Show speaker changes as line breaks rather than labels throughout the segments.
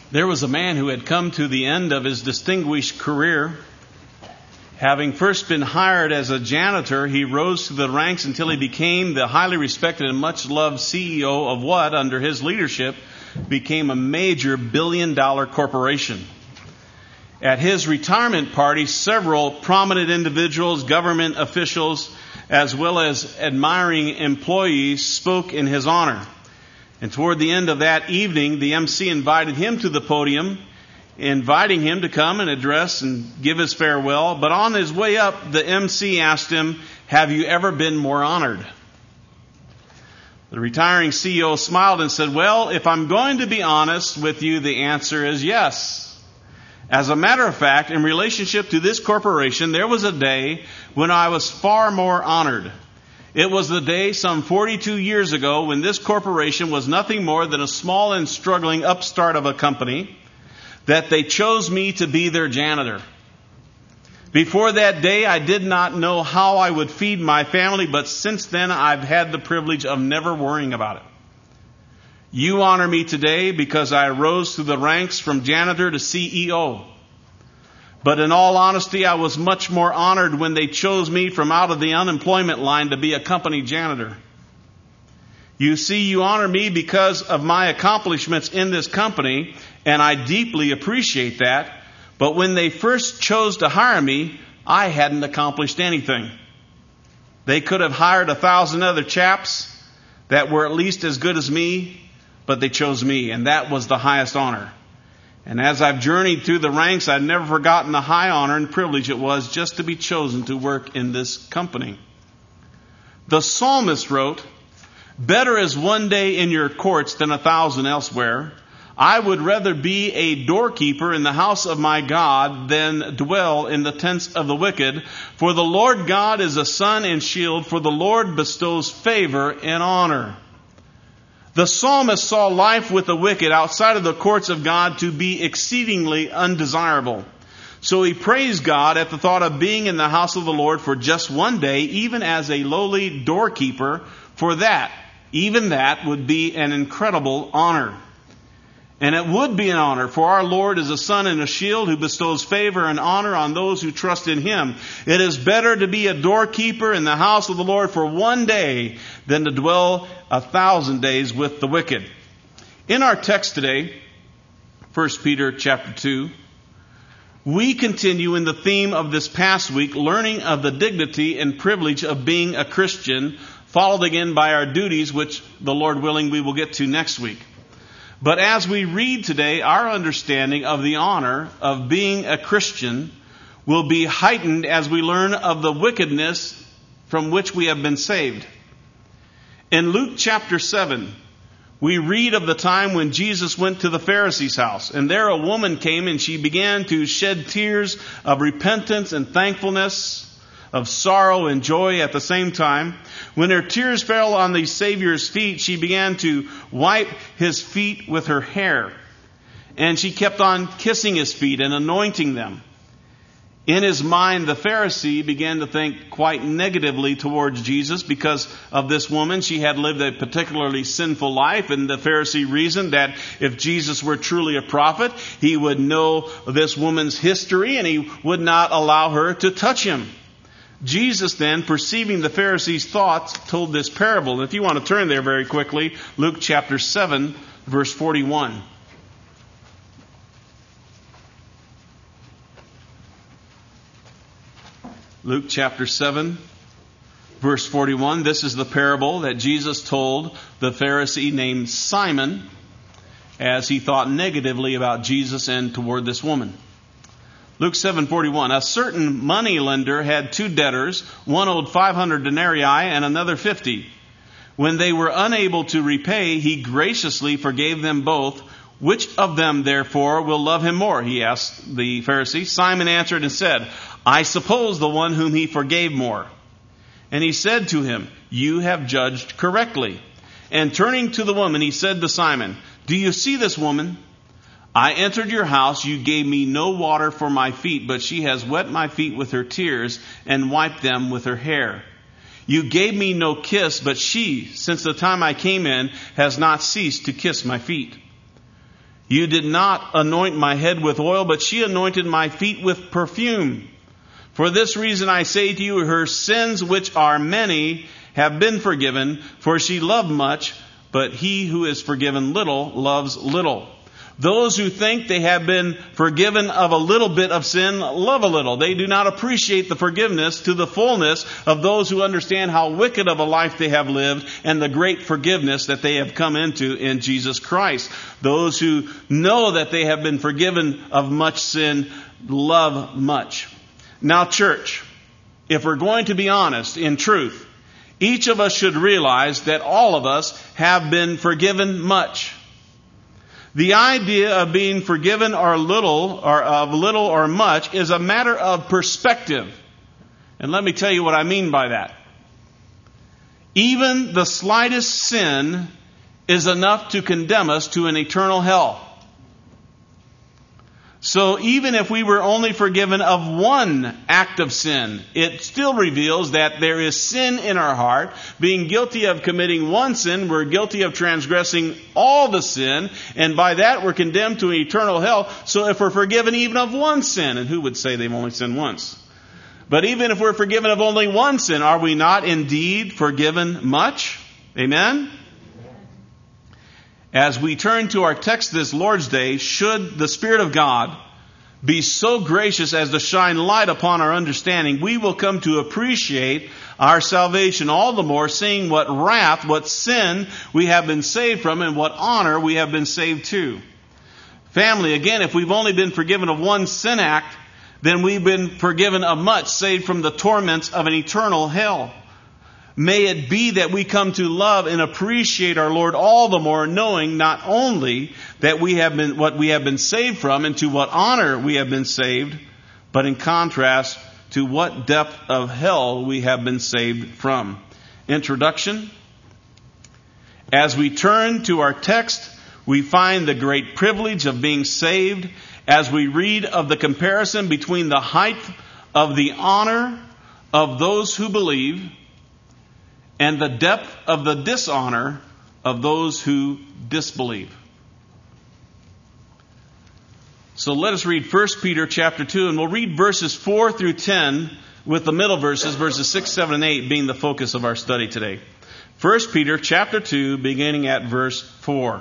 There was a man who had come to the end of his distinguished career. Having first been hired as a janitor, he rose through the ranks until he became the highly respected and much loved CEO of what, under his leadership, became a major billion-dollar corporation. At his retirement party, several prominent individuals, government officials, as well as admiring employees spoke in his honor. And toward the end of that evening, the MC invited him to the podium, inviting him to come and address and give his farewell. But on his way up, the MC asked him, "Have you ever been more honored?" The retiring CEO smiled and said, "Well, if I'm going to be honest with you, the answer is yes. As a matter of fact, in relationship to this corporation, there was a day when I was far more honored. It was the day some 42 years ago when this corporation was nothing more than a small and struggling upstart of a company, that they chose me to be their janitor. Before that day, I did not know how I would feed my family, but since then I've had the privilege of never worrying about it. You honor me today because I rose through the ranks from janitor to CEO. But in all honesty, I was much more honored when they chose me from out of the unemployment line to be a company janitor. You see, you honor me because of my accomplishments in this company, and I deeply appreciate that. But when they first chose to hire me, I hadn't accomplished anything. They could have hired 1,000 other chaps that were at least as good as me, but they chose me, and that was the highest honor. And as I've journeyed through the ranks, I've never forgotten the high honor and privilege it was just to be chosen to work in this company." The psalmist wrote, "Better is one day in your courts than 1,000 elsewhere. I would rather be a doorkeeper in the house of my God than dwell in the tents of the wicked. For the Lord God is a sun and shield, for the Lord bestows favor and honor." The psalmist saw life with the wicked outside of the courts of God to be exceedingly undesirable. So he praised God at the thought of being in the house of the Lord for just one day, even as a lowly doorkeeper, for that, even that would be an incredible honor. And it would be an honor, for our Lord is a sun and a shield who bestows favor and honor on those who trust in Him. It is better to be a doorkeeper in the house of the Lord for one day than to dwell 1,000 days with the wicked. In our text today, 1 Peter chapter 2, we continue in the theme of this past week, learning of the dignity and privilege of being a Christian, followed again by our duties, which, the Lord willing, we will get to next week. But as we read today, our understanding of the honor of being a Christian will be heightened as we learn of the wickedness from which we have been saved. In Luke chapter 7, we read of the time when Jesus went to the Pharisee's house, and there a woman came and she began to shed tears of repentance and thankfulness, of sorrow and joy at the same time. When her tears fell on the Savior's feet, she began to wipe His feet with her hair. And she kept on kissing His feet and anointing them. In his mind, the Pharisee began to think quite negatively towards Jesus because of this woman. She had lived a particularly sinful life, and the Pharisee reasoned that if Jesus were truly a prophet, he would know this woman's history and he would not allow her to touch him. Jesus then, perceiving the Pharisees' thoughts, told this parable. And if you want to turn there very quickly, Luke chapter 7, verse 41. Luke chapter 7, verse 41. This is the parable that Jesus told the Pharisee named Simon as he thought negatively about Jesus and toward this woman. Luke 7:41. A certain moneylender had 2 debtors. One owed 500 denarii and another 50. When they were unable to repay, he graciously forgave them both. Which of them, therefore, will love him more? He asked the Pharisee. Simon answered and said, I suppose the one whom he forgave more. And he said to him, You have judged correctly. And turning to the woman, he said to Simon, Do you see this woman? I entered your house, you gave me no water for my feet, but she has wet my feet with her tears and wiped them with her hair. You gave me no kiss, but she, since the time I came in, has not ceased to kiss my feet. You did not anoint my head with oil, but she anointed my feet with perfume. For this reason I say to you, her sins, which are many, have been forgiven, for she loved much, but he who is forgiven little loves little. Those who think they have been forgiven of a little bit of sin love a little. They do not appreciate the forgiveness to the fullness of those who understand how wicked of a life they have lived and the great forgiveness that they have come into in Jesus Christ. Those who know that they have been forgiven of much sin love much. Now, church, if we're going to be honest in truth, each of us should realize that all of us have been forgiven much. The idea of being forgiven or little or much is a matter of perspective. And let me tell you what I mean by that. Even the slightest sin is enough to condemn us to an eternal hell. So even if we were only forgiven of one act of sin, it still reveals that there is sin in our heart. Being guilty of committing one sin, we're guilty of transgressing all the sin, and by that we're condemned to an eternal hell. So if we're forgiven even of one sin, and who would say they've only sinned once? But even if we're forgiven of only one sin, are we not indeed forgiven much? Amen? As we turn to our text this Lord's Day, should the Spirit of God be so gracious as to shine light upon our understanding, we will come to appreciate our salvation all the more, seeing what wrath, what sin we have been saved from, and what honor we have been saved to. Family, again, if we've only been forgiven of one sin act, then we've been forgiven of much, saved from the torments of an eternal hell. May it be that we come to love and appreciate our Lord all the more, knowing not only that we have been what we have been saved from and to what honor we have been saved, but in contrast to what depth of hell we have been saved from. Introduction. As we turn to our text, we find the great privilege of being saved as we read of the comparison between the height of the honor of those who believe and the depth of the dishonor of those who disbelieve. So let us read 1 Peter chapter 2, and we'll read verses 4 through 10 with the middle verses 6, 7, and 8 being the focus of our study today. 1 Peter chapter 2, beginning at verse 4.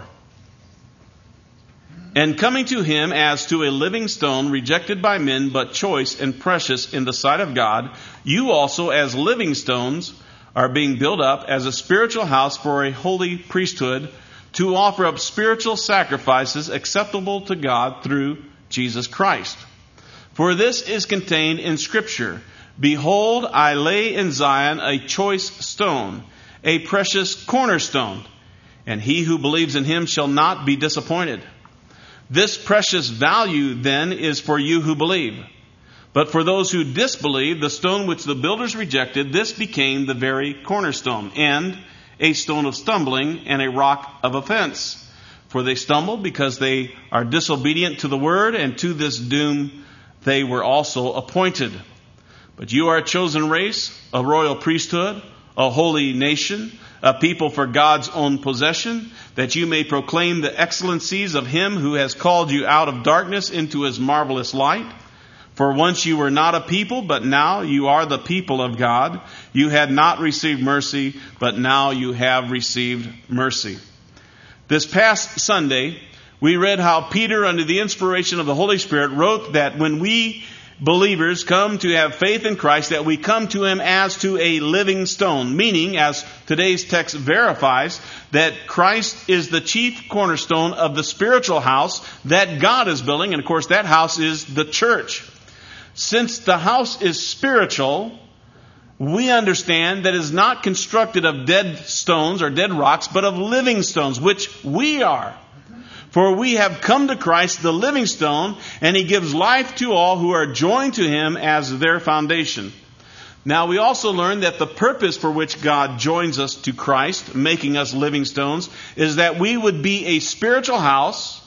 And coming to him as to a living stone, rejected by men, but choice and precious in the sight of God, you also as living stones are being built up as a spiritual house for a holy priesthood, to offer up spiritual sacrifices acceptable to God through Jesus Christ. For this is contained in Scripture. Behold, I lay in Zion a choice stone, a precious cornerstone, and he who believes in him shall not be disappointed. This precious value then is for you who believe. But for those who disbelieve, the stone which the builders rejected, this became the very cornerstone, and a stone of stumbling and a rock of offense. For they stumbled because they are disobedient to the word, and to this doom they were also appointed. But you are a chosen race, a royal priesthood, a holy nation, a people for God's own possession, that you may proclaim the excellencies of him who has called you out of darkness into his marvelous light. For once you were not a people, but now you are the people of God. You had not received mercy, but now you have received mercy. This past Sunday, we read how Peter, under the inspiration of the Holy Spirit, wrote that when we believers come to have faith in Christ, that we come to him as to a living stone, meaning, as today's text verifies, that Christ is the chief cornerstone of the spiritual house that God is building, and of course that house is the church. Since the house is spiritual, we understand that it is not constructed of dead stones or dead rocks, but of living stones, which we are. For we have come to Christ, the living stone, and he gives life to all who are joined to him as their foundation. Now we also learn that the purpose for which God joins us to Christ, making us living stones, is that we would be a spiritual house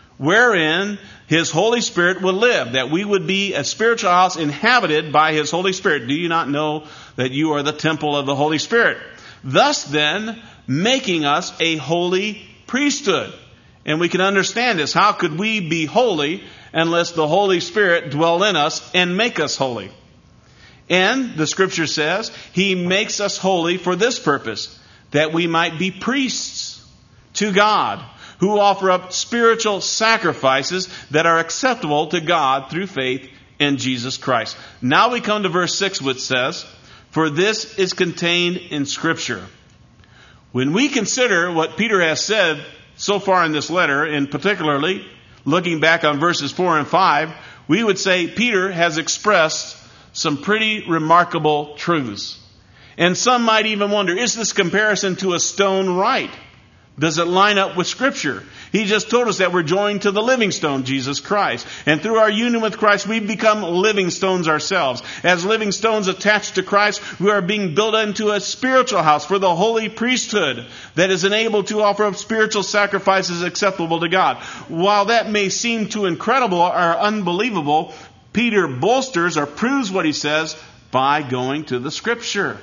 wherein his Holy Spirit would live, that we would be a spiritual house inhabited by his Holy Spirit. Do you not know that you are the temple of the Holy Spirit? Thus then, making us a holy priesthood. And we can understand this. How could we be holy unless the Holy Spirit dwell in us and make us holy? And the Scripture says He makes us holy for this purpose, that we might be priests to God, who offer up spiritual sacrifices that are acceptable to God through faith in Jesus Christ. Now we come to verse 6, which says, "For this is contained in Scripture." When we consider what Peter has said so far in this letter, and particularly looking back on verses 4 and 5, we would say Peter has expressed some pretty remarkable truths. And some might even wonder, is this comparison to a stone right? Does it line up with Scripture? He just told us that we're joined to the living stone, Jesus Christ. And through our union with Christ, we become living stones ourselves. As living stones attached to Christ, we are being built into a spiritual house for the holy priesthood that is enabled to offer up spiritual sacrifices acceptable to God. While that may seem too incredible or unbelievable, Peter bolsters or proves what he says by going to the Scripture.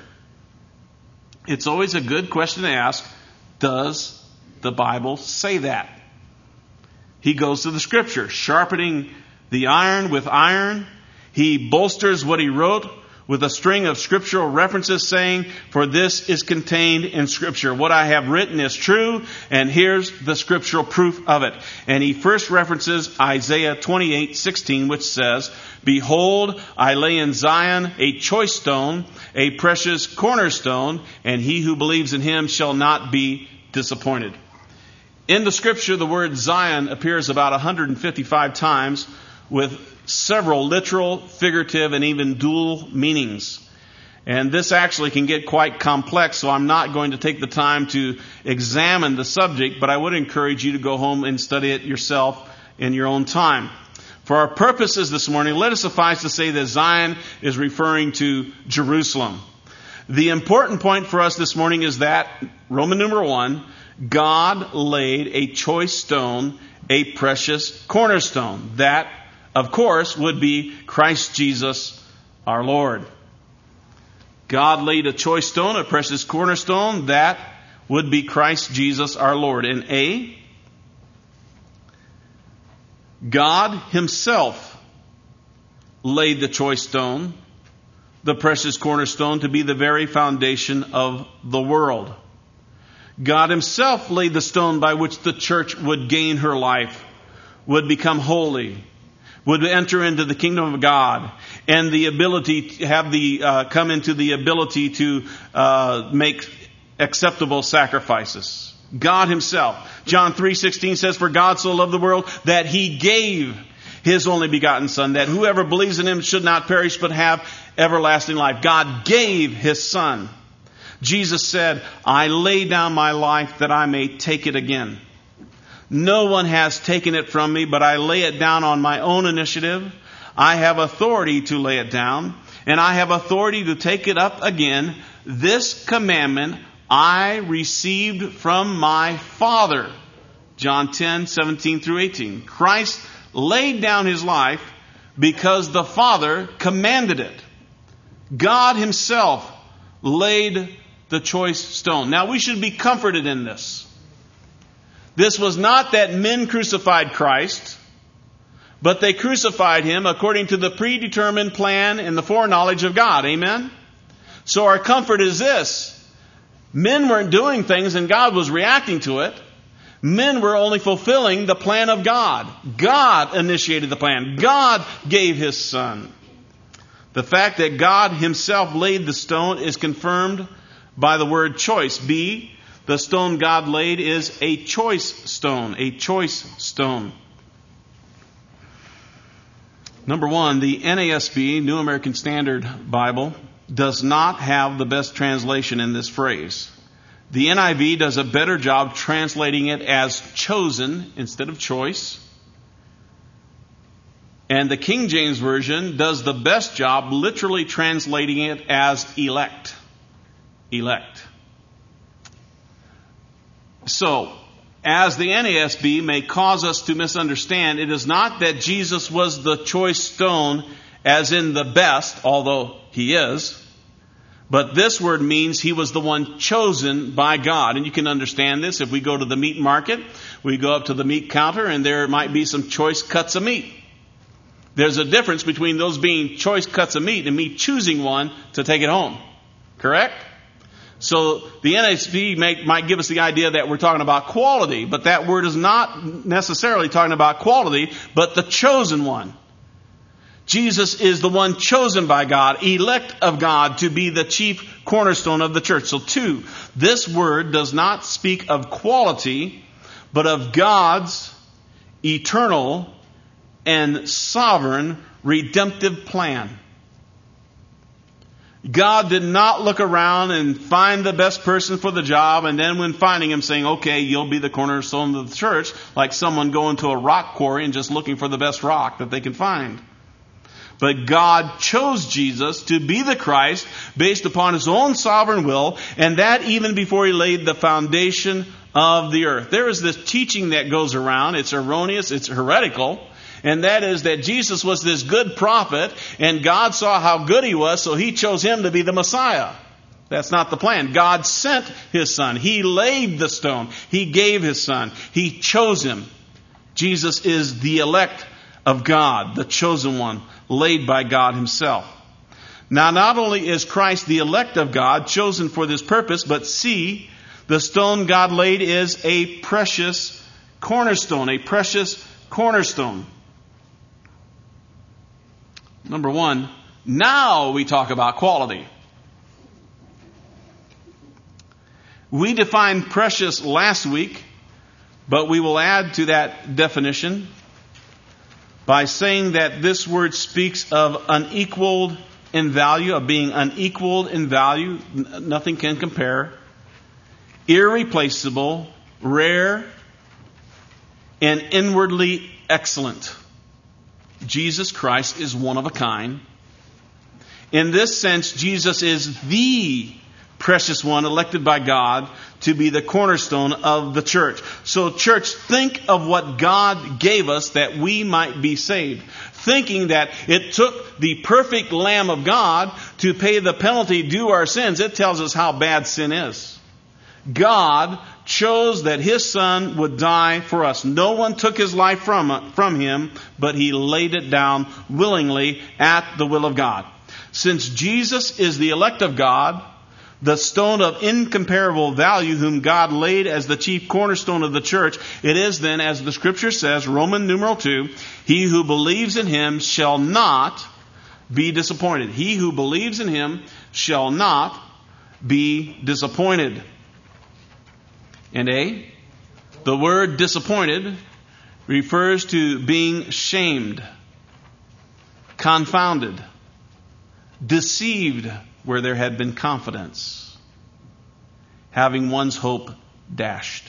It's always a good question to ask, does the Bible say that? He goes to the Scripture, sharpening the iron with iron. He bolsters what he wrote with a string of scriptural references, saying, "For this is contained in Scripture. What I have written is true, and here's the scriptural proof of it." And he first references Isaiah 28:16, which says, "Behold, I lay in Zion a choice stone, a precious cornerstone, and he who believes in him shall not be disappointed." In the Scripture, the word Zion appears about 155 times, with several literal, figurative, and even dual meanings. And this actually can get quite complex, so I'm not going to take the time to examine the subject, but I would encourage you to go home and study it yourself in your own time. For our purposes this morning, let it suffice to say that Zion is referring to Jerusalem. The important point for us this morning is that, Roman numeral 1, God laid a choice stone, a precious cornerstone. That, of course, would be Christ Jesus our Lord. God laid a choice stone, a precious cornerstone. That would be Christ Jesus our Lord. And A, God Himself laid the choice stone, the precious cornerstone, to be the very foundation of the world. God Himself laid the stone by which the church would gain her life, would become holy, would enter into the kingdom of God, and the ability to have come into the ability to make acceptable sacrifices. God Himself. John 3:16 says, "For God so loved the world that He gave His only begotten Son, that whoever believes in Him should not perish but have everlasting life." God gave His Son. Jesus said, "I lay down my life that I may take it again. No one has taken it from me, but I lay it down on my own initiative. I have authority to lay it down, and I have authority to take it up again. This commandment I received from my Father." John 10:17 through 18. Christ laid down His life because the Father commanded it. God Himself laid the choice stone. Now we should be comforted in this. This was not that men crucified Christ, but they crucified Him according to the predetermined plan and the foreknowledge of God. Amen? So our comfort is this. Men weren't doing things and God was reacting to it. Men were only fulfilling the plan of God. God initiated the plan. God gave His Son. The fact that God Himself laid the stone is confirmed by the word choice. B, the stone God laid is a choice stone. A choice stone. Number 1, the NASB, New American Standard Bible, does not have the best translation in this phrase. The NIV does a better job translating it as chosen instead of choice. And the King James Version does the best job literally translating it as elect. Elect. So, as the NASB may cause us to misunderstand, it is not that Jesus was the choice stone as in the best, although He is, But this word means he was the one chosen by God. And you can understand this if we go to the meat market. We go up to the meat counter and there might be some choice cuts of meat. There's a difference between those being choice cuts of meat and me choosing one to take it home. Correct? So the NASB might give us the idea that we're talking about quality, but that word is not necessarily talking about quality, but the chosen one. Jesus is the one chosen by God, elect of God, to be the chief cornerstone of the church. So 2, this word does not speak of quality, but of God's eternal and sovereign redemptive plan. God did not look around and find the best person for the job, and then when finding him saying, okay, you'll be the cornerstone of the church, like someone going to a rock quarry and just looking for the best rock that they can find. But God chose Jesus to be the Christ based upon his own sovereign will, and that even before he laid the foundation of the earth. There is this teaching that goes around. It's erroneous. It's heretical. And that is that Jesus was this good prophet, and God saw how good he was, so he chose him to be the Messiah. That's not the plan. God sent his son. He laid the stone. He gave his son. He chose him. Jesus is the elect of God, the chosen one, laid by God himself. Now, not only is Christ the elect of God, chosen for this purpose, but C, the stone God laid is a precious cornerstone, a precious cornerstone. Number 1, now we talk about quality. We defined precious last week, but we will add to that definition by saying that this word speaks of unequaled in value, of being unequaled in value. Nothing can compare. Irreplaceable, rare, and inwardly excellent. Jesus Christ is one of a kind. In this sense, Jesus is the precious one elected by God to be the cornerstone of the church. So church, think of what God gave us that we might be saved. Thinking that it took the perfect Lamb of God to pay the penalty due our sins. It tells us how bad sin is. God chose that his son would die for us. No one took his life from him, but he laid it down willingly at the will of God. Since Jesus is the elect of God, the stone of incomparable value whom God laid as the chief cornerstone of the church, it is then, as the scripture says, Roman numeral 2, he who believes in him shall not be disappointed. He who believes in him shall not be disappointed. And A, the word disappointed refers to being shamed, confounded, deceived where there had been confidence, having one's hope dashed.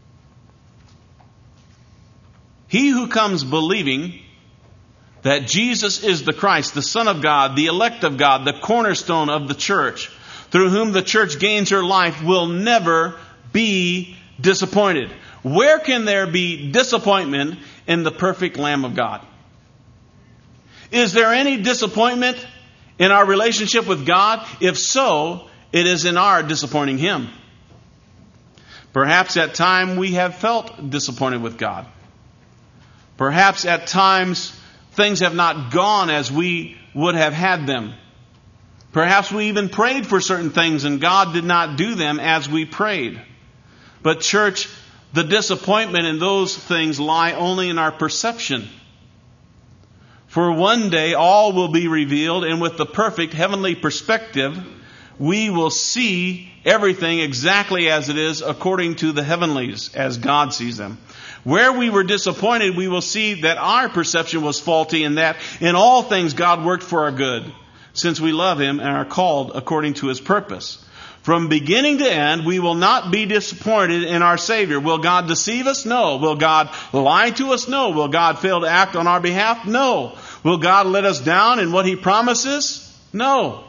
He who comes believing that Jesus is the Christ, the Son of God, the elect of God, the cornerstone of the church, through whom the church gains her life, will never be disappointed. Where can there be disappointment in the perfect Lamb of God? Is there any disappointment in our relationship with God? If so, it is in our disappointing him. Perhaps at times we have felt disappointed with God. Perhaps at times things have not gone as we would have had them. Perhaps we even prayed for certain things and God did not do them as we prayed. But church, the disappointment in those things lie only in our perception. For one day all will be revealed, and with the perfect heavenly perspective, we will see everything exactly as it is according to the heavenlies, as God sees them. Where we were disappointed, we will see that our perception was faulty, and that in all things God worked for our good, since we love him and are called according to his purpose. From beginning to end, we will not be disappointed in our Savior. Will God deceive us? No. Will God lie to us? No. Will God fail to act on our behalf? No. Will God let us down in what he promises? No.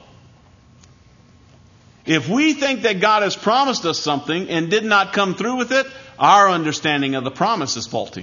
If we think that God has promised us something and did not come through with it, our understanding of the promise is faulty.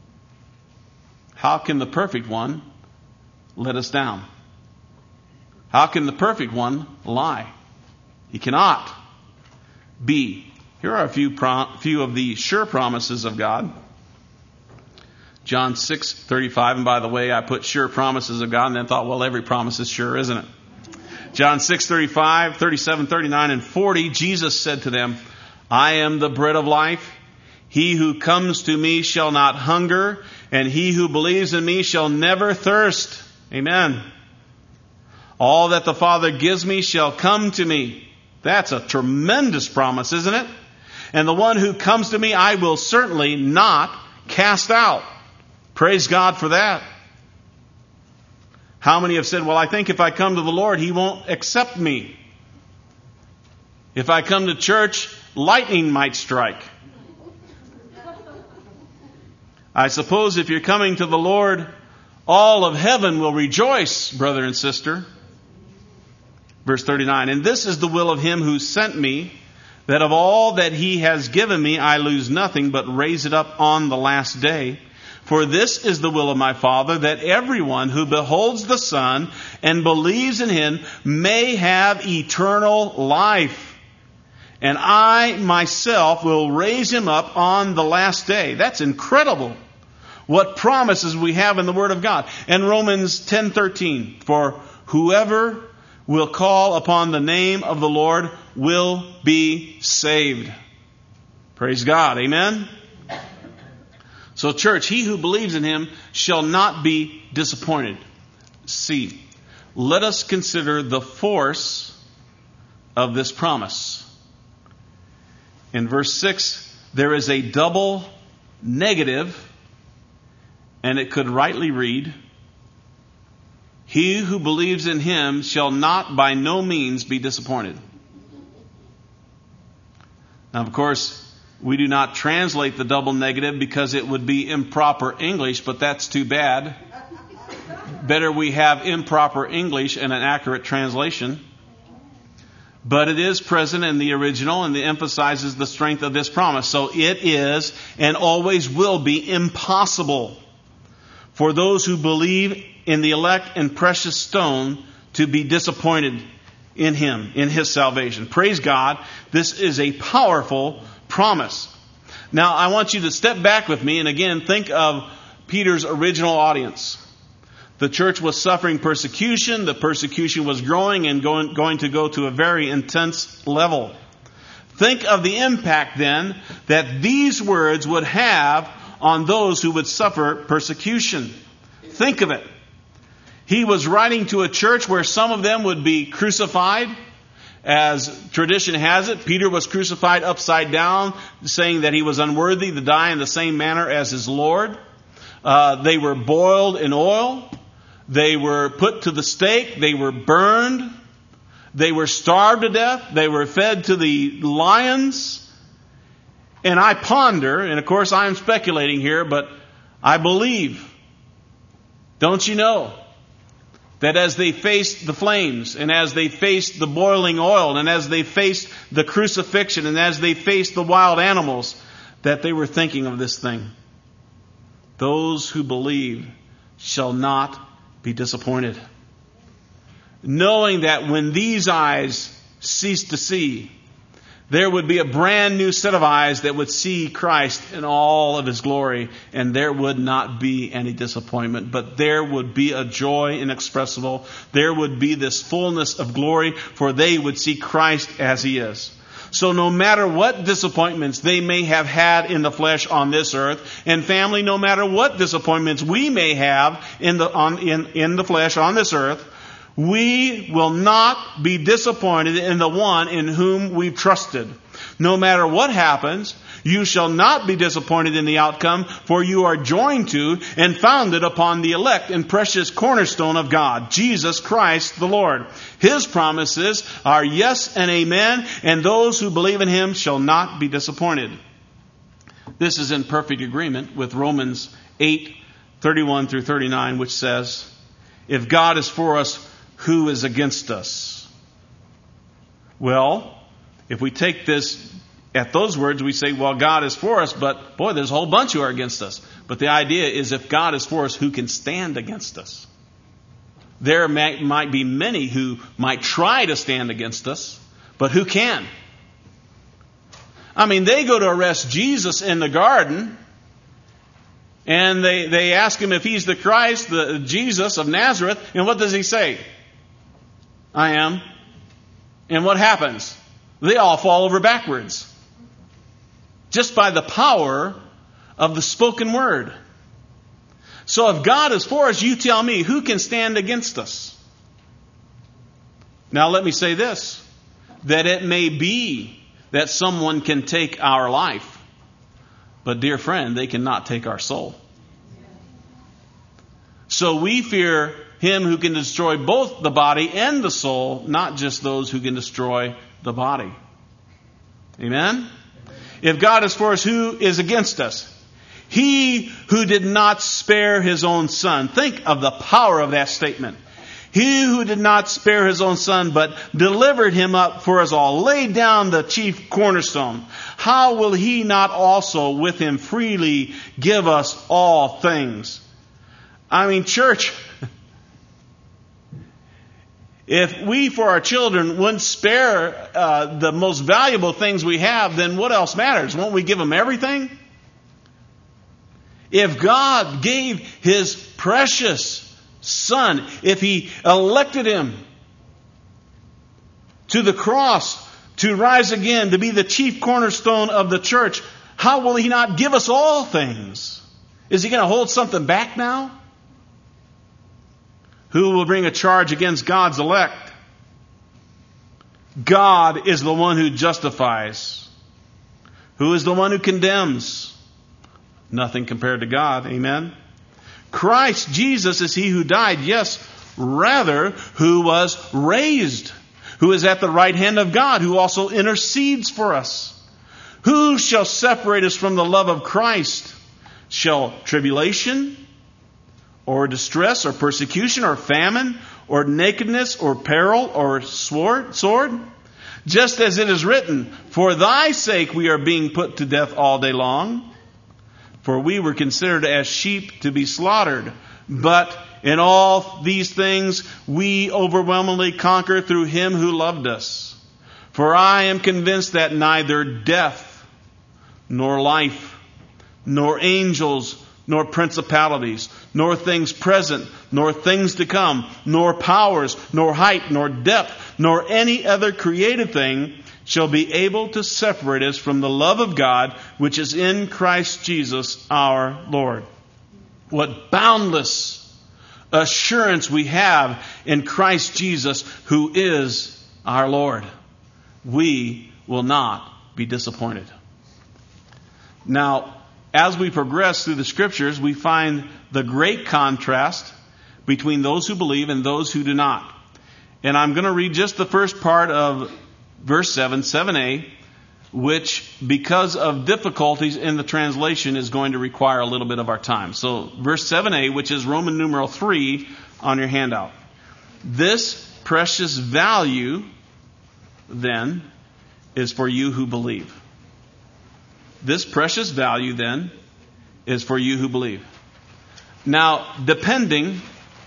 How can the perfect one let us down? How can the perfect one lie? He cannot. B, here are a few of the sure promises of God. John 6:35, and by the way, I put sure promises of God and then thought, well, every promise is sure, isn't it? John 6:35, 37, 39, and 40, Jesus said to them, I am the bread of life. He who comes to me shall not hunger, and he who believes in me shall never thirst. Amen. All that the Father gives me shall come to me. That's a tremendous promise, isn't it? And the one who comes to me I will certainly not cast out. Praise God for that. How many have said, well, I think if I come to the Lord, He won't accept me. If I come to church, lightning might strike. I suppose if you're coming to the Lord, all of heaven will rejoice, brother and sister. Verse 39, and this is the will of Him who sent me, that of all that He has given me I lose nothing, but raise it up on the last day. For this is the will of my Father, that everyone who beholds the Son and believes in Him may have eternal life. And I myself will raise him up on the last day. That's incredible. What promises we have in the Word of God. And Romans 10:13, for whoever will call upon the name of the Lord will be saved. Praise God. Amen. So church, he who believes in Him shall not be disappointed. C, let us consider the force of this promise. In verse 6, there is a double negative, and it could rightly read, he who believes in Him shall not by no means be disappointed. Now, of course, we do not translate the double negative because it would be improper English, but that's too bad. Better we have improper English and an accurate translation. But it is present in the original, and it emphasizes the strength of this promise. So it is and always will be impossible for those who believe in the elect and precious stone to be disappointed in Him, in His salvation. Praise God. This is a powerful promise. Now, I want you to step back with me and again think of Peter's original audience. The church was suffering persecution. The persecution was growing and going to go to a very intense level. Think of the impact then that these words would have on those who would suffer persecution. Think of it. He was writing to a church where some of them would be crucified. As tradition has it, Peter was crucified upside down, saying that he was unworthy to die in the same manner as his Lord. They were boiled in oil. They were put to the stake. They were burned. They were starved to death. They were fed to the lions. And I ponder, and of course I am speculating here, but I believe, don't you know, that as they faced the flames, and as they faced the boiling oil, and as they faced the crucifixion, and as they faced the wild animals, that they were thinking of this thing. Those who believe shall not be disappointed. Knowing that when these eyes cease to see, there would be a brand new set of eyes that would see Christ in all of His glory, and there would not be any disappointment, but there would be a joy inexpressible. There would be this fullness of glory, for they would see Christ as He is. So no matter what disappointments they may have had in the flesh on this earth, and family, no matter what disappointments we may have in the flesh on this earth, we will not be disappointed in the one in whom we've trusted. No matter what happens, you shall not be disappointed in the outcome, for you are joined to and founded upon the elect and precious cornerstone of God, Jesus Christ the Lord. His promises are yes and amen, and those who believe in Him shall not be disappointed. This is in perfect agreement with Romans 8:31 through 39, which says, if God is for us, who is against us? Well, if we take this at those words, we say, well, God is for us, but boy, there's a whole bunch who are against us. But the idea is, if God is for us, who can stand against us? There might be many who might try to stand against us, but who can? I mean, they go to arrest Jesus in the garden, and they ask him if he's the Christ, the Jesus of Nazareth, and what does he say? I am. And what happens? They all fall over backwards. Just by the power of the spoken word. So if God is for us, you tell me, who can stand against us? Now let me say this, that it may be that someone can take our life, but dear friend, they cannot take our soul. So we fear him who can destroy both the body and the soul, not just those who can destroy the body. Amen? If God is for us, who is against us? He who did not spare his own son. Think of the power of that statement. He who did not spare his own son, but delivered him up for us all, laid down the chief cornerstone. How will he not also with him freely give us all things? I mean, church, if we for our children wouldn't spare the most valuable things we have, then what else matters? Won't we give them everything? If God gave his precious son, if he elected him to the cross to rise again, to be the chief cornerstone of the church, how will he not give us all things? Is he going to hold something back now? Who will bring a charge against God's elect? God is the one who justifies. Who is the one who condemns? Nothing compared to God. Amen. Christ Jesus is he who died. Yes, rather, who was raised. Who is at the right hand of God. Who also intercedes for us. Who shall separate us from the love of Christ? Shall tribulation, or distress, or persecution, or famine, or nakedness, or peril, or sword? Just as it is written, for thy sake we are being put to death all day long. For we were considered as sheep to be slaughtered. But in all these things we overwhelmingly conquer through him who loved us. For I am convinced that neither death, nor life, nor angels, nor principalities, nor things present, nor things to come, nor powers, nor height, nor depth, nor any other created thing shall be able to separate us from the love of God, which is in Christ Jesus our Lord. What boundless assurance we have in Christ Jesus, who is our Lord. We will not be disappointed. Now, as we progress through the Scriptures, we find the great contrast between those who believe and those who do not. And I'm going to read just the first part of verse 7a, which, because of difficulties in the translation, is going to require a little bit of our time. So, verse 7a, which is Roman numeral 3 on your handout. This precious value, then, is for you who believe. This precious value, then, is for you who believe. Now, depending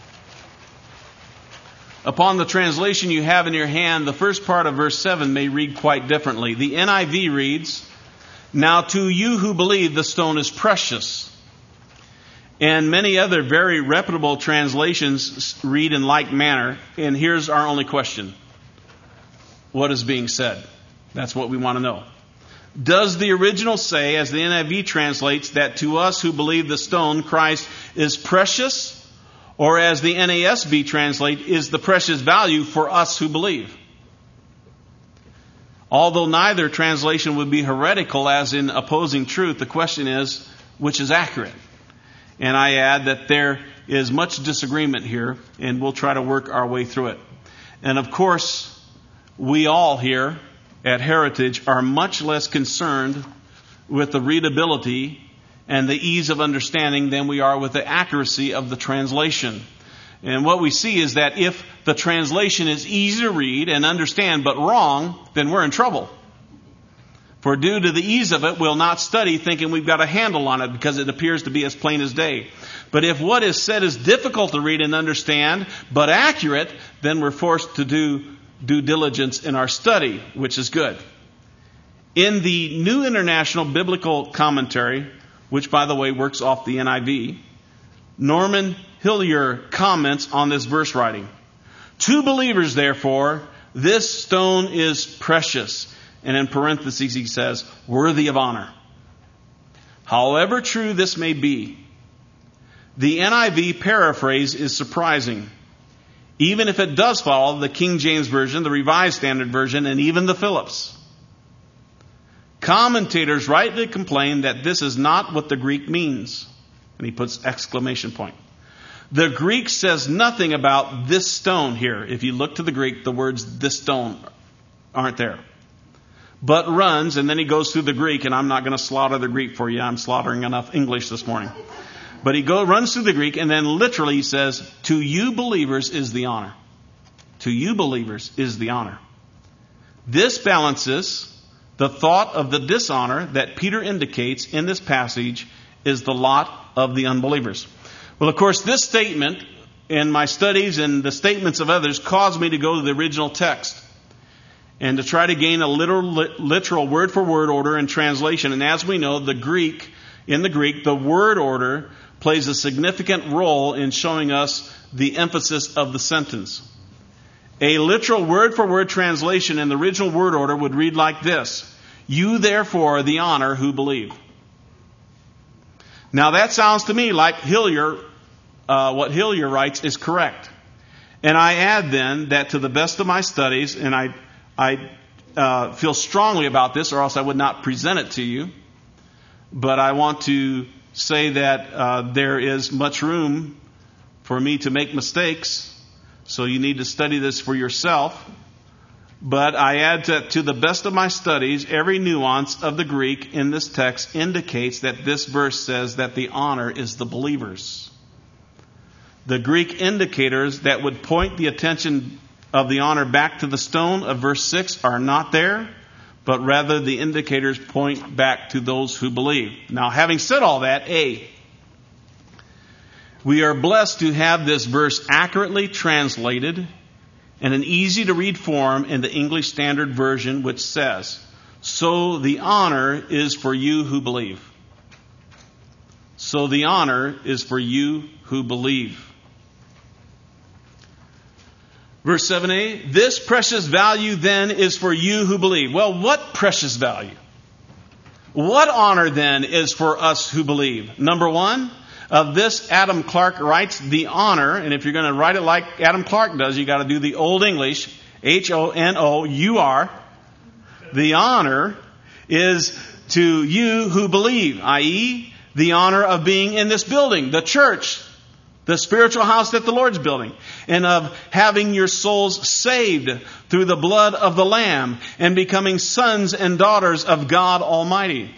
upon the translation you have in your hand, the first part of verse 7 may read quite differently. The NIV reads, now to you who believe, the stone is precious. And many other very reputable translations read in like manner. And here's our only question. What is being said? That's what we want to know. Does the original say, as the NIV translates, that to us who believe the stone, Christ, is precious? Or as the NASB translate, is the precious value for us who believe? Although neither translation would be heretical as in opposing truth, the question is, which is accurate? And I add that there is much disagreement here, and we'll try to work our way through it. And of course, we all here at Heritage are much less concerned with the readability and the ease of understanding than we are with the accuracy of the translation. And what we see is that if the translation is easy to read and understand but wrong, then we're in trouble. For due to the ease of it, we'll not study thinking we've got a handle on it because it appears to be as plain as day. But if what is said is difficult to read and understand, but accurate, then we're forced to do due diligence in our study, which is good. In the New International Biblical Commentary, which by the way works off the NIV, Norman Hillier comments on this verse writing. To believers, therefore, this stone is precious. And in parentheses he says, worthy of honor. However true this may be, the NIV paraphrase is surprising. Even if it does follow the King James Version, the Revised Standard Version, and even the Phillips. Commentators rightly complain that this is not what the Greek means. And he puts exclamation point. The Greek says nothing about this stone here. If you look to the Greek, the words this stone aren't there. But runs, and then he goes through the Greek, and I'm not going to slaughter the Greek for you. I'm slaughtering enough English this morning. But he runs through the Greek, and then literally he says, to you believers is the honor. To you believers is the honor. This balances the thought of the dishonor that Peter indicates in this passage is the lot of the unbelievers. Well, of course, this statement in my studies and the statements of others caused me to go to the original text and to try to gain a literal word-for-word order and translation. And as we know, in the Greek, the word order plays a significant role in showing us the emphasis of the sentence. A literal word-for-word translation in the original word order would read like this. You therefore the honor who believe. Now that sounds to me like what Hillier writes is correct. And I add then that to the best of my studies, and I feel strongly about this, or else I would not present it to you. But I want to say that there is much room for me to make mistakes. So you need to study this for yourself. But I add to the best of my studies, every nuance of the Greek in this text indicates that this verse says that the honor is the believers. The Greek indicators that would point the attention of the honor back to the stone of verse 6 are not there, but rather the indicators point back to those who believe. Now, having said all that, we are blessed to have this verse accurately translated in an easy-to-read form in the English Standard Version, which says, so the honor is for you who believe. So the honor is for you who believe. Verse 7a, this precious value then is for you who believe. Well, what precious value? What honor then is for us who believe? Number one, of this Adam Clarke writes the honor, and if you're going to write it like Adam Clarke does, you got to do the Old English, H-O-N-O-U-R. The honor is to you who believe, i.e., the honor of being in this building, the church, the spiritual house that the Lord's building, and of having your souls saved through the blood of the Lamb and becoming sons and daughters of God Almighty.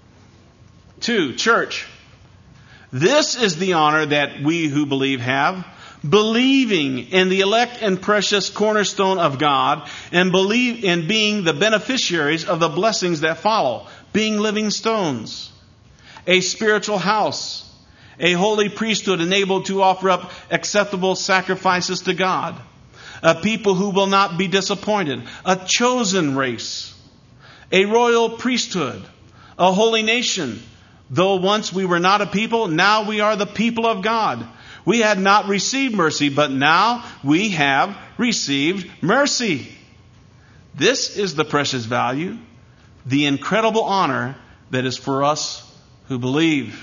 2, church. This is the honor that we who believe have, believing in the elect and precious cornerstone of God and believe in being the beneficiaries of the blessings that follow, being living stones, a spiritual house, a holy priesthood enabled to offer up acceptable sacrifices to God. A people who will not be disappointed. A chosen race. A royal priesthood. A holy nation. Though once we were not a people, now we are the people of God. We had not received mercy, but now we have received mercy. This is the precious value, the incredible honor that is for us who believe.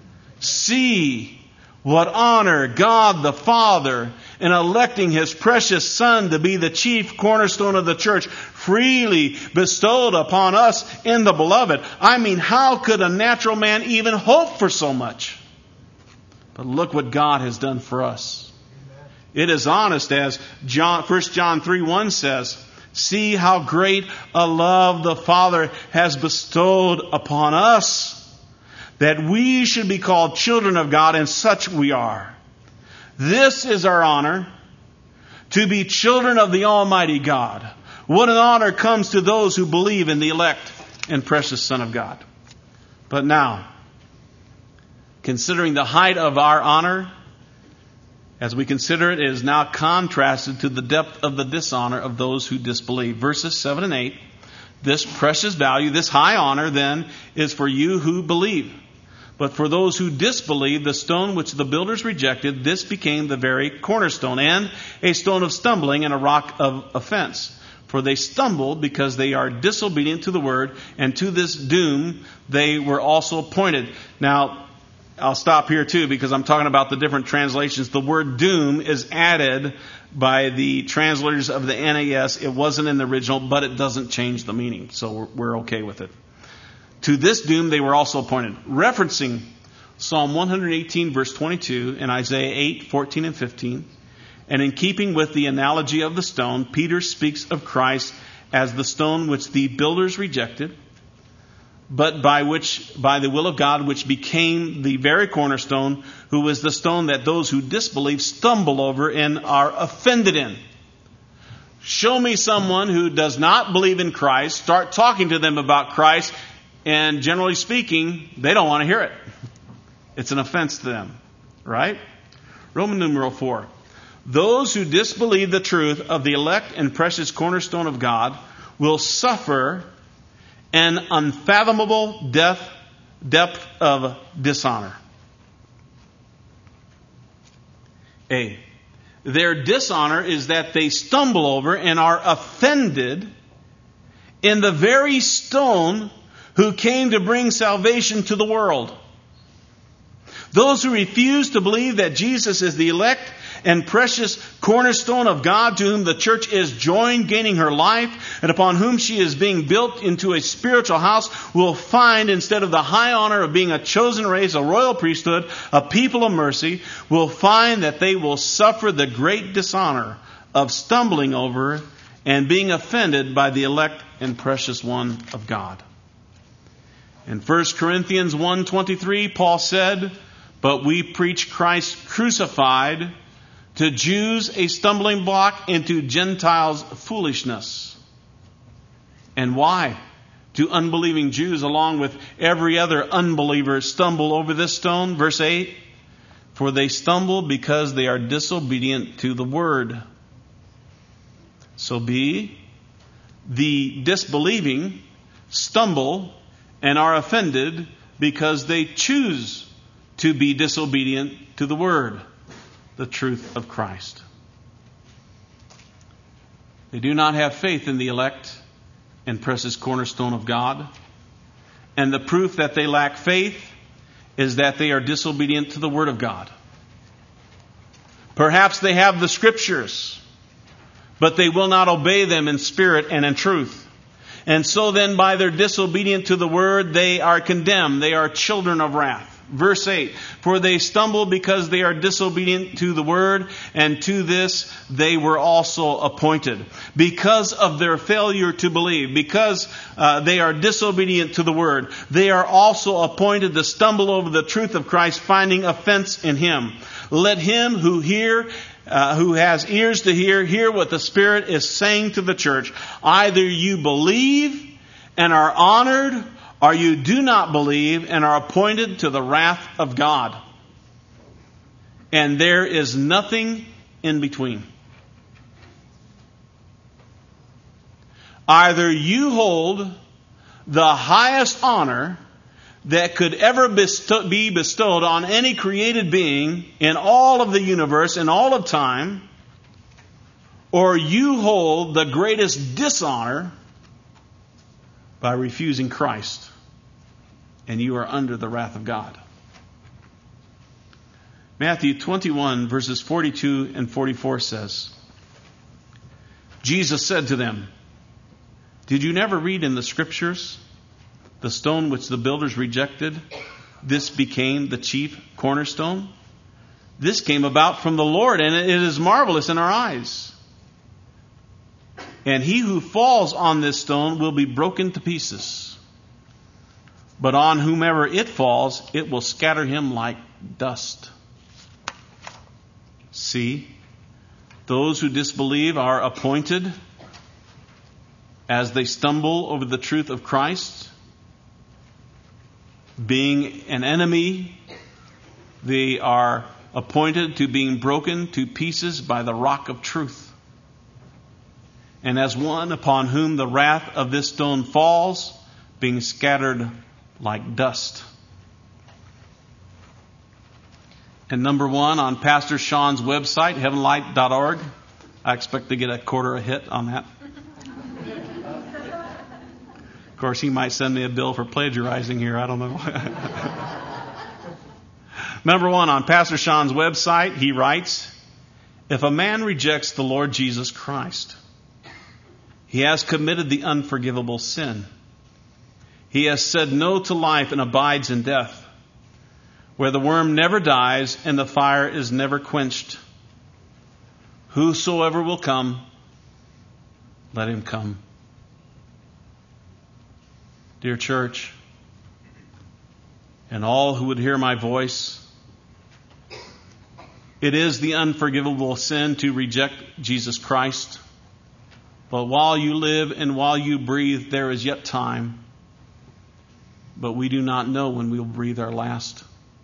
See what honor God the Father in electing His precious Son to be the chief cornerstone of the church freely bestowed upon us in the beloved. I mean, how could a natural man even hope for so much? But look what God has done for us. It is honest, as 1 John 3:1 says, see how great a love the Father has bestowed upon us, that we should be called children of God, and such we are. This is our honor, to be children of the Almighty God. What an honor comes to those who believe in the elect. and precious Son of God. But now, considering the height of our honor, as we consider it, it is now contrasted to the depth of the dishonor of those who disbelieve. Verses 7 and 8, this precious value, this high honor then, is for you who believe. But for those who disbelieve, the stone which the builders rejected, this became the very cornerstone, and a stone of stumbling and a rock of offense. For they stumble because they are disobedient to the word, and to this doom they were also appointed. Now, I'll stop here too, because I'm talking about the different translations. The word doom is added by the translators of the NAS. It wasn't in the original, but it doesn't change the meaning, so we're okay with it. To this doom they were also appointed. Referencing Psalm 118 verse 22 and Isaiah 8, 14 and 15. And in keeping with the analogy of the stone, Peter speaks of Christ as the stone which the builders rejected, but by the will of God, which became the very cornerstone, who was the stone that those who disbelieve stumble over and are offended in. Show me someone who does not believe in Christ, start talking to them about Christ, and generally speaking, they don't want to hear it. It's an offense to them, right? Roman numeral 4. Those who disbelieve the truth of the elect and precious cornerstone of God will suffer an unfathomable depth of dishonor. A. Their dishonor is that they stumble over and are offended in the very stone who came to bring salvation to the world. Those who refuse to believe that Jesus is the elect and precious cornerstone of God, to whom the church is joined, gaining her life, and upon whom she is being built into a spiritual house, will find, instead of the high honor of being a chosen race, a royal priesthood, a people of mercy, will find that they will suffer the great dishonor of stumbling over and being offended by the elect and precious one of God. In 1 Corinthians 1:23, Paul said, "But we preach Christ crucified, to Jews a stumbling block, and to Gentiles foolishness." And why do unbelieving Jews, along with every other unbeliever, stumble over this stone? Verse 8, "For they stumble because they are disobedient to the word." So the disbelieving stumble and are offended because they choose to be disobedient to the word, the truth of Christ. They do not have faith in the elect and precious cornerstone of God. And the proof that they lack faith is that they are disobedient to the word of God. Perhaps they have the scriptures, but they will not obey them in spirit and in truth. And so then, by their disobedience to the word, they are condemned. They are children of wrath. Verse 8, "For they stumble because they are disobedient to the word, and to this they were also appointed." Because of their failure to believe, because they are disobedient to the word, they are also appointed to stumble over the truth of Christ, finding offense in him. Let him who has ears to hear what the Spirit is saying to the church. Either you believe and are honored, or you do not believe and are appointed to the wrath of God. And there is nothing in between. Either you hold the highest honor that could ever be bestowed on any created being in all of the universe, in all of time, or you hold the greatest dishonor by refusing Christ, and you are under the wrath of God. Matthew 21 verses 42 and 44 says, Jesus said to them, "Did you never read in the scriptures, the stone which the builders rejected, this became the chief cornerstone? This came about from the Lord, and it is marvelous in our eyes. And he who falls on this stone will be broken to pieces. But on whomever it falls, it will scatter him like dust." See, those who disbelieve are appointed as they stumble over the truth of Christ Being an enemy, they are appointed to being broken to pieces by the rock of truth. And as one upon whom the wrath of this stone falls, being scattered like dust. And number 1 on Pastor Sean's website, heavenlight.org. I expect to get a quarter a hit on that. Of course, he might send me a bill for plagiarizing here. I don't know. Number 1 on Pastor Sean's website, he writes, if a man rejects the Lord Jesus Christ, he has committed the unforgivable sin. He has said no to life and abides in death, where the worm never dies and the fire is never quenched. Whosoever will come, let him come. Dear church, and all who would hear my voice, it is the unforgivable sin to reject Jesus Christ. But while you live and while you breathe, there is yet time. But we do not know when we will breathe our last.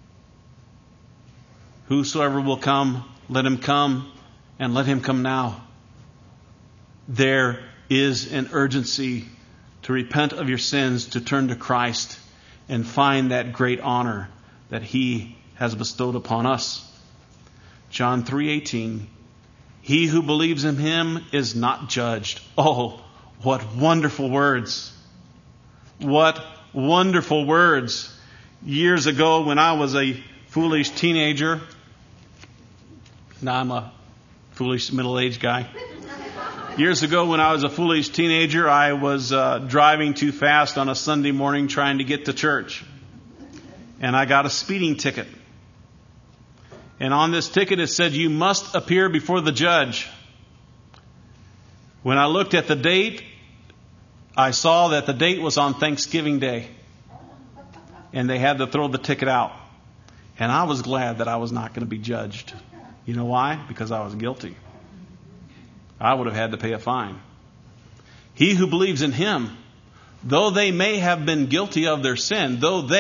Whosoever will come, let him come, and let him come now. There is an urgency to repent of your sins, to turn to Christ, and find that great honor that He has bestowed upon us. John 3:18, he who believes in Him is not judged. Oh, what wonderful words. What wonderful words. Years ago when I was a foolish teenager, now I'm a foolish middle-aged guy. Years ago when I was a foolish teenager, I was driving too fast on a Sunday morning trying to get to church. And I got a speeding ticket. And on this ticket it said, you must appear before the judge. When I looked at the date, I saw that the date was on Thanksgiving Day. And they had to throw the ticket out. And I was glad that I was not going to be judged. You know why? Because I was guilty. I would have had to pay a fine. He who believes in Him, though they may have been guilty of their sin,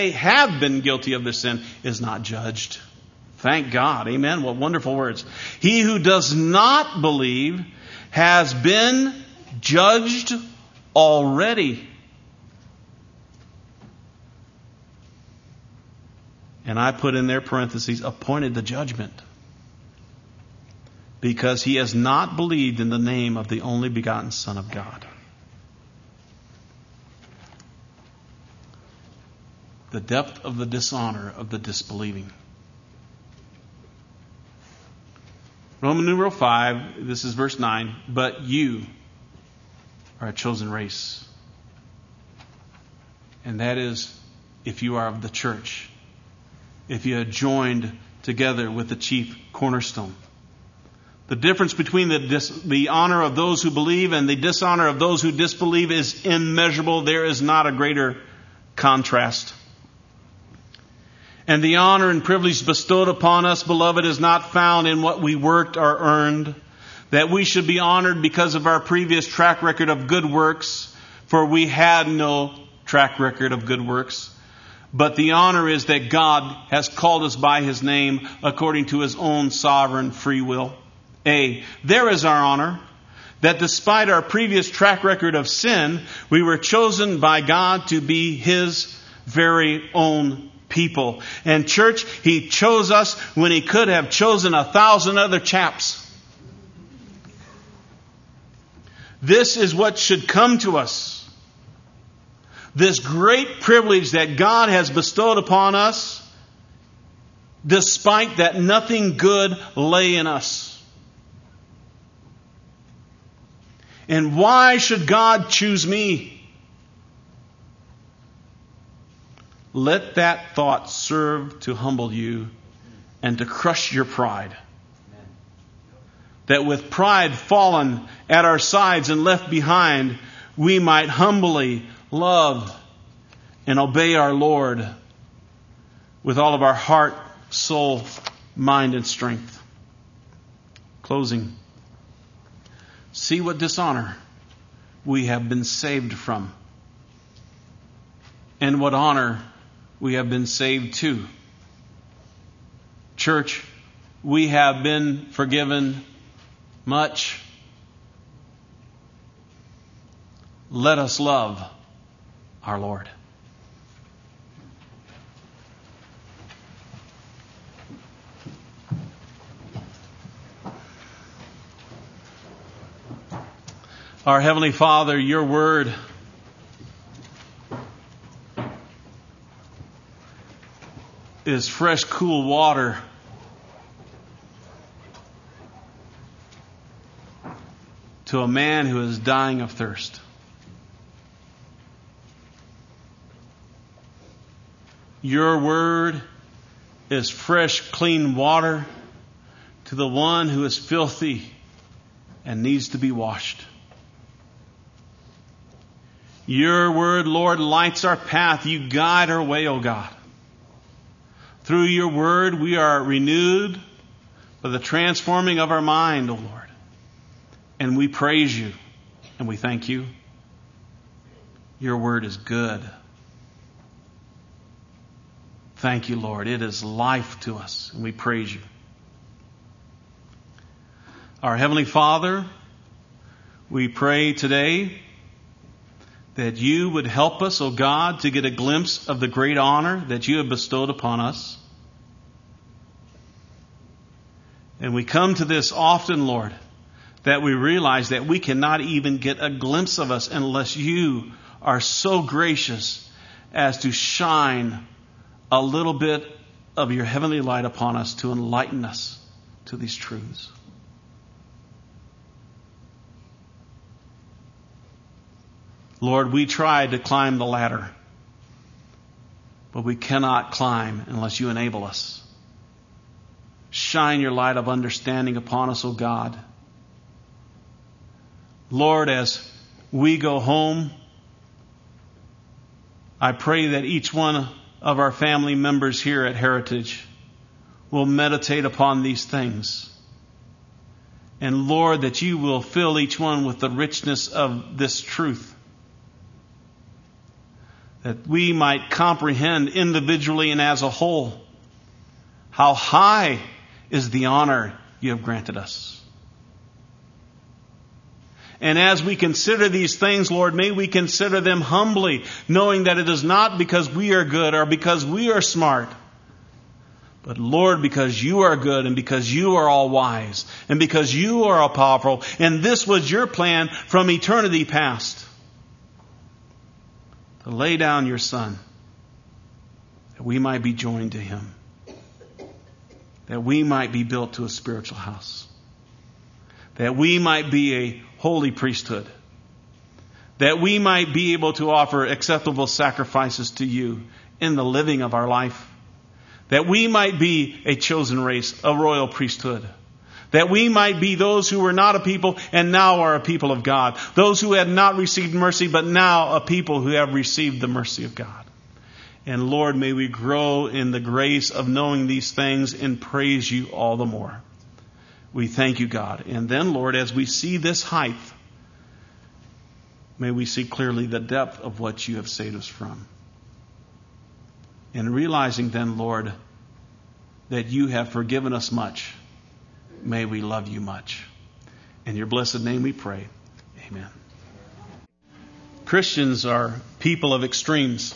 is not judged. Thank God. Amen. What wonderful words. He who does not believe has been judged already. And I put in their parentheses, appointed the judgment. Because he has not believed in the name of the only begotten Son of God. The depth of the dishonor of the disbelieving. Roman numeral 5, this is verse 9. But you are a chosen race. And that is if you are of the church. If you are joined together with the chief cornerstone. The difference between the honor of those who believe and the dishonor of those who disbelieve is immeasurable. There is not a greater contrast. And the honor and privilege bestowed upon us, beloved, is not found in what we worked or earned. That we should be honored because of our previous track record of good works, for we had no track record of good works. But the honor is that God has called us by His name according to His own sovereign free will. There is our honor, that despite our previous track record of sin, we were chosen by God to be His very own people. And church, He chose us when He could have chosen 1,000 other chaps. This is what should come to us. This great privilege that God has bestowed upon us, despite that nothing good lay in us. And why should God choose me? Let that thought serve to humble you and to crush your pride. Amen. That with pride fallen at our sides and left behind, we might humbly love and obey our Lord with all of our heart, soul, mind, and strength. Closing. See what dishonor we have been saved from, and what honor we have been saved too. Church, we have been forgiven much. Let us love our Lord. Our Heavenly Father, your word is fresh, cool water to a man who is dying of thirst. Your word is fresh, clean water to the one who is filthy and needs to be washed. Your word, Lord, lights our path. You guide our way, O God. Through your word, we are renewed by the transforming of our mind, O Lord. And we praise you and we thank you. Your word is good. Thank you, Lord. It is life to us, and we praise you. Our Heavenly Father, we pray today that you would help us, O God, to get a glimpse of the great honor that you have bestowed upon us. And we come to this often, Lord, that we realize that we cannot even get a glimpse of us unless you are so gracious as to shine a little bit of your heavenly light upon us to enlighten us to these truths. Lord, we tried to climb the ladder, but we cannot climb unless you enable us. Shine your light of understanding upon us, O God. Lord, as we go home, I pray that each one of our family members here at Heritage will meditate upon these things. And Lord, that you will fill each one with the richness of this truth, that we might comprehend individually and as a whole how high is the honor you have granted us. And as we consider these things, Lord, may we consider them humbly, knowing that it is not because we are good or because we are smart, but Lord, because you are good and because you are all wise and because you are all powerful. And this was your plan from eternity past, to lay down your Son, that we might be joined to him, that we might be built to a spiritual house, that we might be a holy priesthood, that we might be able to offer acceptable sacrifices to you in the living of our life, that we might be a chosen race, a royal priesthood, that we might be those who were not a people and now are a people of God, those who had not received mercy but now a people who have received the mercy of God. And Lord, may we grow in the grace of knowing these things and praise you all the more. We thank you, God. And then, Lord, as we see this height, may we see clearly the depth of what you have saved us from. And realizing then, Lord, that you have forgiven us much, may we love you much. In your blessed name we pray. Amen. Christians are people of extremes.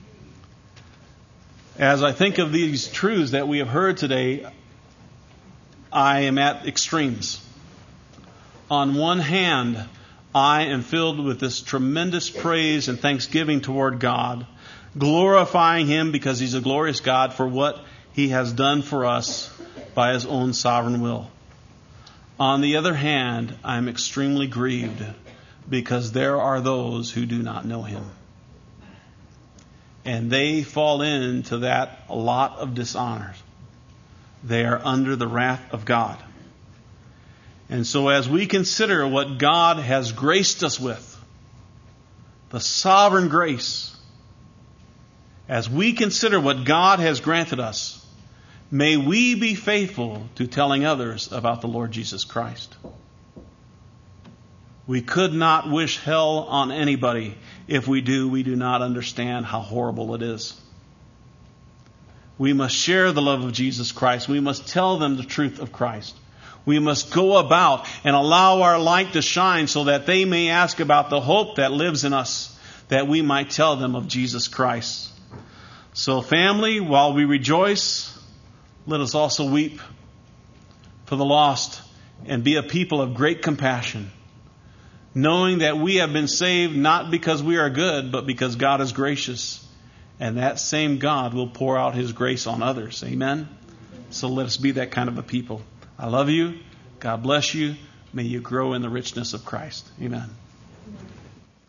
As I think of these truths that we have heard today, I am at extremes. On one hand, I am filled with this tremendous praise and thanksgiving toward God, glorifying him because he's a glorious God for what he has done for us by his own sovereign will. On the other hand, I'm extremely grieved because there are those who do not know him. And they fall into that lot of dishonor. They are under the wrath of God. And so as we consider what God has graced us with, the sovereign grace, as we consider what God has granted us, may we be faithful to telling others about the Lord Jesus Christ. We could not wish hell on anybody. If we do not understand how horrible it is. We must share the love of Jesus Christ. We must tell them the truth of Christ. We must go about and allow our light to shine so that they may ask about the hope that lives in us, that we might tell them of Jesus Christ. So family, while we rejoice, let us also weep for the lost and be a people of great compassion, knowing that we have been saved not because we are good, but because God is gracious. And that same God will pour out His grace on others. Amen? So let us be that kind of a people. I love you. God bless you. May you grow in the richness of Christ. Amen.